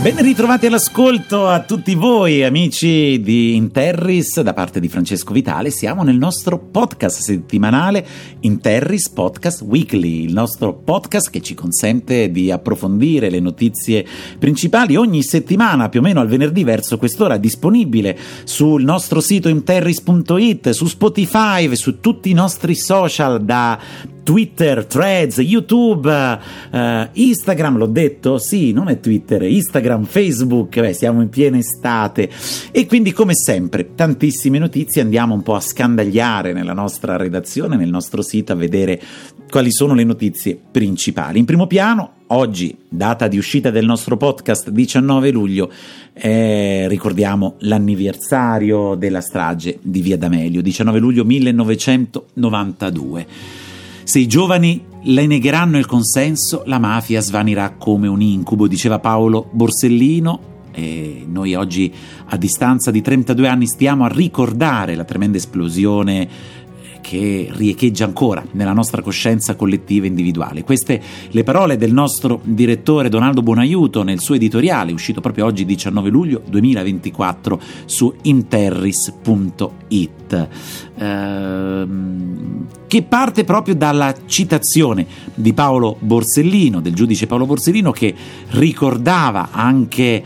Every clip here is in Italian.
Ben ritrovati all'ascolto a tutti voi amici di Interris da parte di Francesco Vitale. Siamo nel nostro podcast settimanale Interris Podcast Weekly, il nostro podcast che ci consente di approfondire le notizie principali ogni settimana più o meno al venerdì verso quest'ora, disponibile sul nostro sito interris.it, su Spotify, su tutti i nostri social da Twitter, Threads, YouTube, Instagram, l'ho detto? Sì, non è Twitter, Instagram, Facebook, siamo in piena estate e quindi come sempre tantissime notizie, andiamo un po' a scandagliare nella nostra redazione, nel nostro sito, a vedere quali sono le notizie principali. In primo piano, oggi, data di uscita del nostro podcast 19 luglio, ricordiamo l'anniversario della strage di Via D'Amelio, 19 luglio 1992. Se i giovani le negheranno il consenso, la mafia svanirà come un incubo, diceva Paolo Borsellino, e noi oggi, a distanza di 32 anni, stiamo a ricordare la tremenda esplosione che riecheggia ancora nella nostra coscienza collettiva e individuale. Queste le parole del nostro direttore Donaldo Buonaiuto nel suo editoriale uscito proprio oggi 19 luglio 2024 su interris.it, che parte proprio dalla citazione di Paolo Borsellino, del giudice Paolo Borsellino, che ricordava anche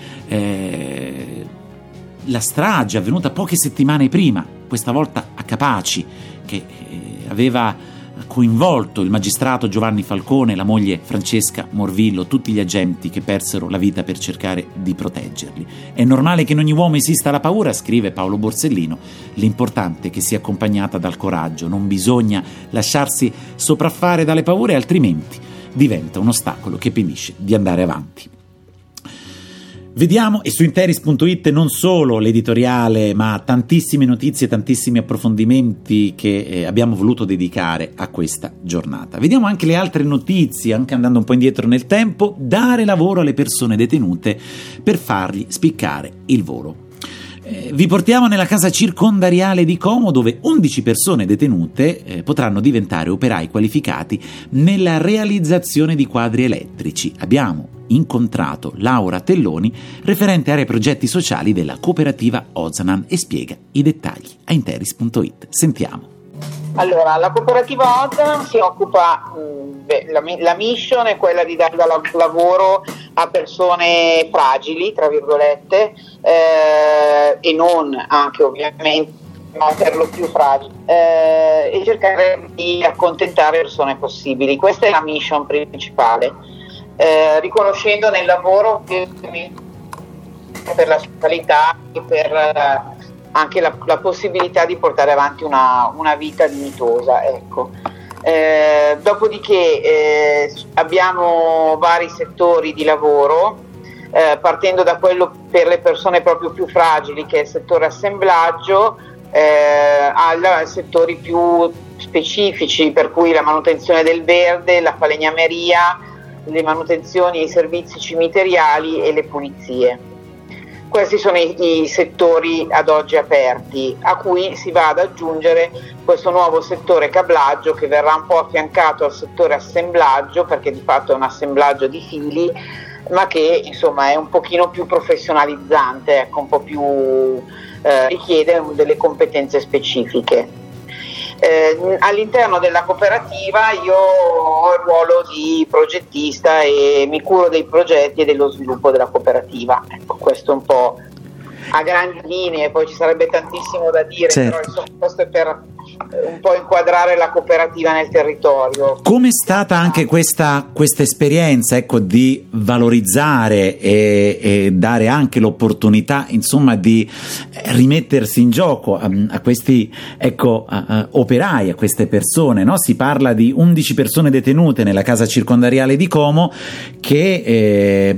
la strage avvenuta poche settimane prima, questa volta a Capaci, che aveva coinvolto il magistrato Giovanni Falcone, la moglie Francesca Morvillo, tutti gli agenti che persero la vita per cercare di proteggerli. È normale che in ogni uomo esista la paura, scrive Paolo Borsellino, l'importante è che sia accompagnata dal coraggio, non bisogna lasciarsi sopraffare dalle paure, altrimenti diventa un ostacolo che impedisce di andare avanti. Vediamo, e su interis.it non solo l'editoriale, ma tantissime notizie, tantissimi approfondimenti che abbiamo voluto dedicare a questa giornata. Vediamo anche le altre notizie, anche andando un po' indietro nel tempo. Dare lavoro alle persone detenute per fargli spiccare il volo. Vi portiamo nella casa circondariale di Como, dove 11 persone detenute potranno diventare operai qualificati nella realizzazione di quadri elettrici. Abbiamo incontrato Laura Telloni, referente area progetti sociali della cooperativa Ozanan, e spiega i dettagli a interis.it. Sentiamo. Allora, la cooperativa Ozanan si occupa, la mission è quella di dare lavoro a persone fragili, tra virgolette, e non anche ovviamente, ma per lo più fragili, e cercare di accontentare le persone possibili. Questa è la mission principale, riconoscendo nel lavoro che per la socialità e per anche la possibilità di portare avanti una vita dignitosa, ecco. Dopodiché abbiamo vari settori di lavoro, partendo da quello per le persone proprio più fragili, che è il settore assemblaggio, a settori più specifici, per cui la manutenzione del verde, la falegnameria, le manutenzioni e i servizi cimiteriali e le pulizie. Questi sono i settori ad oggi aperti, a cui si va ad aggiungere questo nuovo settore cablaggio, che verrà un po' affiancato al settore assemblaggio, perché di fatto è un assemblaggio di fili, ma che insomma è un pochino più professionalizzante, ecco, un po' più richiede delle competenze specifiche. All'interno della cooperativa io ho il ruolo di progettista e mi curo dei progetti e dello sviluppo della cooperativa. Ecco, questo un po' a grandi linee, poi ci sarebbe tantissimo da dire, certo. Però insomma, questo è per un po' inquadrare la cooperativa nel territorio. Come è stata anche questa esperienza, ecco, di valorizzare e dare anche l'opportunità, insomma, di rimettersi in gioco a questi, ecco, operai, a queste persone, no? Si parla di 11 persone detenute nella casa circondariale di Como che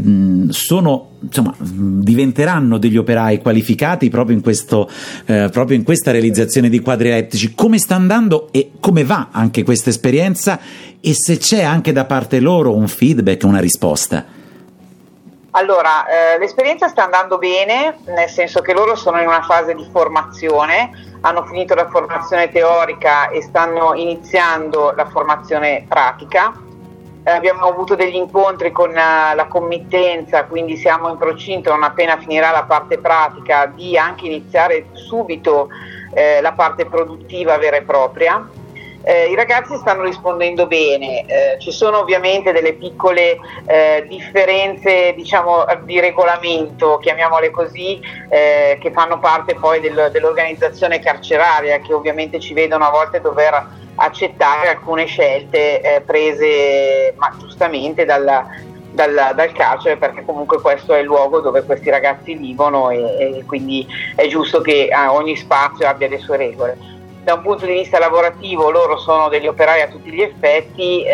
diventeranno degli operai qualificati proprio in questa realizzazione di quadri elettrici. Come sta andando e come va anche questa esperienza, e se c'è anche da parte loro un feedback, una risposta? Allora, l'esperienza sta andando bene, nel senso che loro sono in una fase di formazione, hanno finito la formazione teorica e stanno iniziando la formazione pratica. abbiamo avuto degli incontri con la committenza, quindi siamo in procinto, non appena finirà la parte pratica, di anche iniziare subito la parte produttiva vera e propria. I ragazzi stanno rispondendo bene, ci sono ovviamente delle piccole differenze, diciamo, di regolamento, chiamiamole così, che fanno parte poi dell'organizzazione carceraria, che ovviamente ci vedono a volte dover accettare alcune scelte prese ma giustamente dal carcere, perché comunque questo è il luogo dove questi ragazzi vivono e quindi è giusto che ogni spazio abbia le sue regole. Da un punto di vista lavorativo loro sono degli operai a tutti gli effetti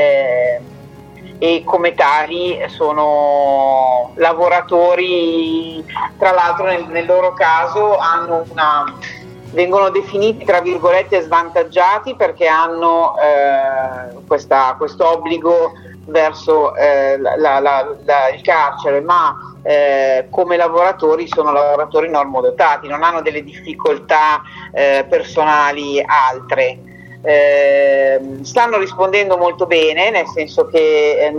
e come tali sono lavoratori, tra l'altro nel loro caso vengono definiti tra virgolette svantaggiati, perché hanno questo obbligo verso il carcere, ma come lavoratori sono lavoratori normodotati, non hanno delle difficoltà personali altre. Stanno rispondendo molto bene, nel senso che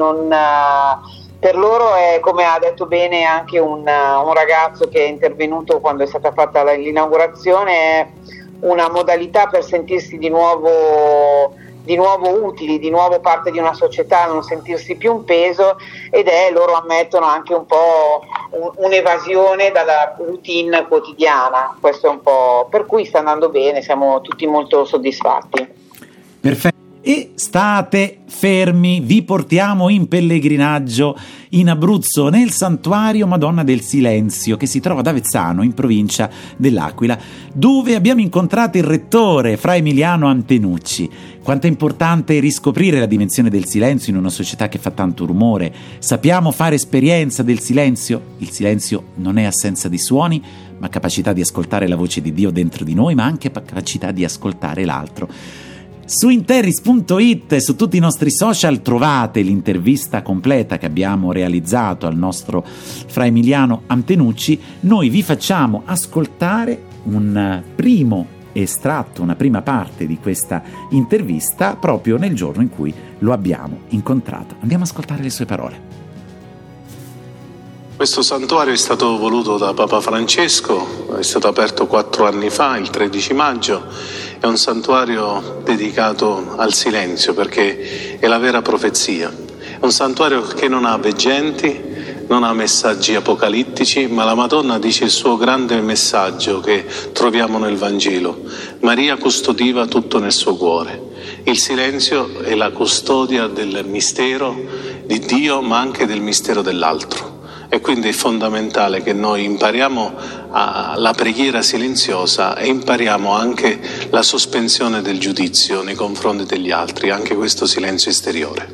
per loro è, come ha detto bene anche un ragazzo che è intervenuto quando è stata fatta l'inaugurazione, è una modalità per sentirsi di nuovo utili, di nuovo parte di una società, non sentirsi più un peso, ed loro ammettono anche un po' un'evasione dalla routine quotidiana. Questo è un po' per cui sta andando bene, siamo tutti molto soddisfatti. Perfetto. E state fermi, vi portiamo in pellegrinaggio in Abruzzo nel santuario Madonna del Silenzio, che si trova ad Avezzano, in provincia dell'Aquila, dove abbiamo incontrato il rettore Fra Emiliano Antenucci. Quanto è importante riscoprire la dimensione del silenzio in una società che fa tanto rumore. Sappiamo fare esperienza del silenzio? Il silenzio non è assenza di suoni, ma capacità di ascoltare la voce di Dio dentro di noi, ma anche capacità di ascoltare l'altro. Su interris.it e su tutti i nostri social trovate l'intervista completa che abbiamo realizzato al nostro Fra Emiliano Antenucci. Noi vi facciamo ascoltare un primo estratto, una prima parte di questa intervista proprio nel giorno in cui lo abbiamo incontrato. Andiamo ad ascoltare le sue parole. Questo santuario è stato voluto da Papa Francesco, è stato aperto 4 anni fa, il 13 maggio, è un santuario dedicato al silenzio perché è la vera profezia, è un santuario che non ha veggenti, non ha messaggi apocalittici, ma la Madonna dice il suo grande messaggio che troviamo nel Vangelo: Maria custodiva tutto nel suo cuore. Il silenzio è la custodia del mistero di Dio, ma anche del mistero dell'altro. E quindi è fondamentale che noi impariamo la preghiera silenziosa e impariamo anche la sospensione del giudizio nei confronti degli altri, anche questo silenzio esteriore.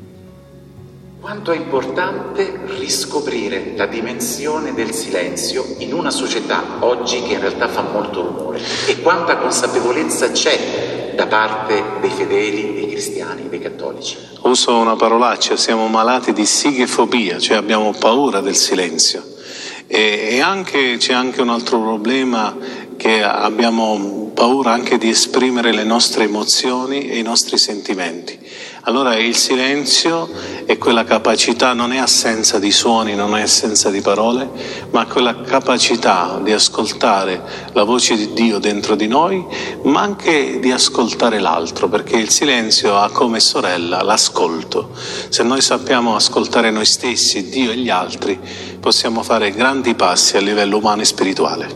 Quanto è importante riscoprire la dimensione del silenzio in una società oggi che in realtà fa molto rumore, e quanta consapevolezza c'è da parte dei fedeli, dei cristiani, dei cattolici. Uso una parolaccia, siamo malati di sigefobia, cioè abbiamo paura del silenzio. E c'è anche un altro problema, che abbiamo paura anche di esprimere le nostre emozioni e i nostri sentimenti. Allora il silenzio è quella capacità, non è assenza di suoni, non è assenza di parole, ma quella capacità di ascoltare la voce di Dio dentro di noi, ma anche di ascoltare l'altro, perché il silenzio ha come sorella l'ascolto. Se noi sappiamo ascoltare noi stessi, Dio e gli altri, possiamo fare grandi passi a livello umano e spirituale.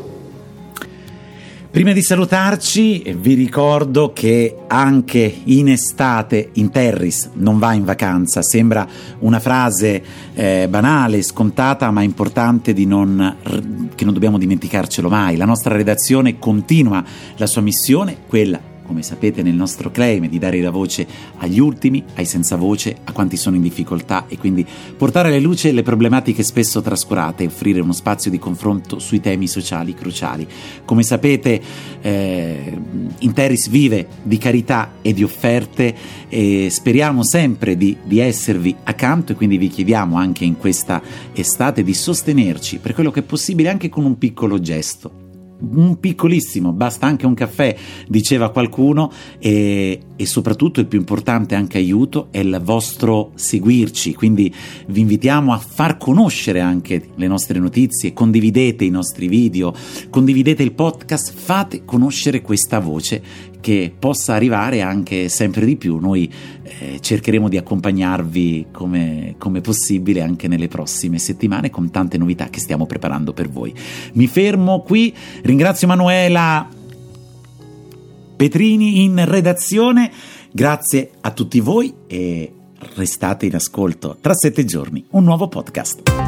Prima di salutarci vi ricordo che anche in estate Interris non va in vacanza. Sembra una frase banale, scontata, ma importante che non dobbiamo dimenticarcelo mai. La nostra redazione continua la sua missione, quella, come sapete nel nostro claim, di dare la voce agli ultimi, ai senza voce, a quanti sono in difficoltà, e quindi portare alle luce le problematiche spesso trascurate e offrire uno spazio di confronto sui temi sociali cruciali. Come sapete Interris vive di carità e di offerte, e speriamo sempre di esservi accanto, e quindi vi chiediamo anche in questa estate di sostenerci per quello che è possibile, anche con un piccolo gesto. un piccolissimo, basta anche un caffè, diceva qualcuno, e soprattutto il più importante anche aiuto è il vostro seguirci, quindi vi invitiamo a far conoscere anche le nostre notizie, condividete i nostri video, condividete il podcast, fate conoscere questa voce che possa arrivare anche sempre di più. Noi cercheremo di accompagnarvi come possibile anche nelle prossime settimane con tante novità che stiamo preparando per voi. Mi fermo qui, ringrazio Manuela Petrini in redazione, grazie a tutti voi e restate in ascolto. Tra 7 giorni un nuovo podcast.